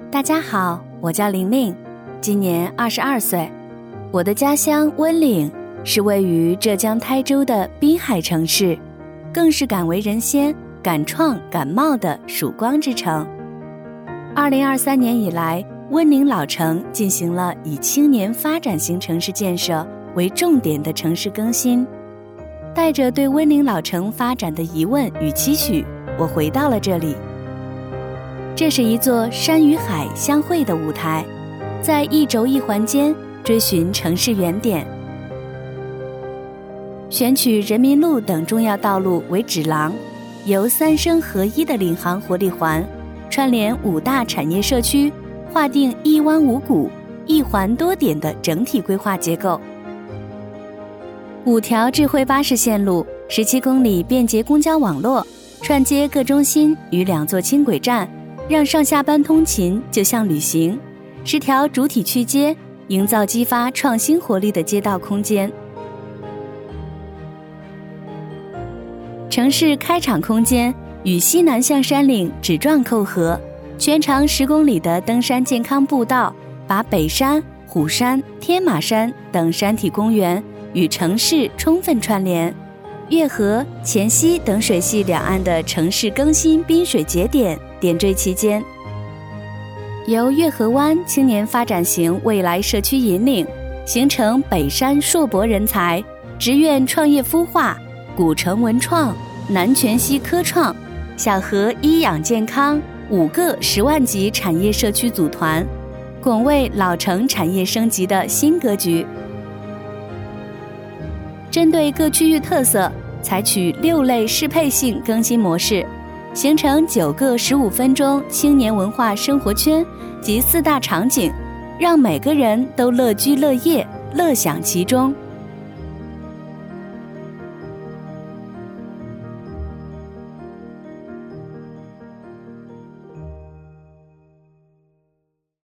大家好，我叫玲玲，今年22岁。我的家乡温岭是位于浙江台州的滨海城市，更是敢为人先、敢创敢冒的曙光之城。2023年以来，温岭老城进行了以青年发展型城市建设为重点的城市更新。带着对温岭老城发展的疑问与期许，我回到了这里。这是一座山与海相会的舞台，在一轴一环间追寻城市原点，选取人民路等重要道路为指廊，由三生合一的领航活力环串联5大产业社区，划定一湾五谷、一环多点的整体规划结构。5条智慧巴士线路，17公里便捷公交网络，串接各中心与2座轻轨站，让上下班通勤就像旅行。10条主体区街，营造激发创新活力的街道空间。城市开场空间与西南象山岭指状扣合，全长10公里的登山健康步道，把北山、虎山、天马山等山体公园与城市充分串联。月河、黔西等水系两岸的城市更新滨水节点点缀其间。由月河湾青年发展型未来社区引领，形成北山硕博人才、职院创业孵化、古城文创、南黔西科创、小河医养健康5个10万级产业社区组团，拱卫老城产业升级的新格局。针对各区域特色，采取6类适配性更新模式，形成9个15分钟青年文化生活圈及4大场景，让每个人都乐居乐业，乐享其中。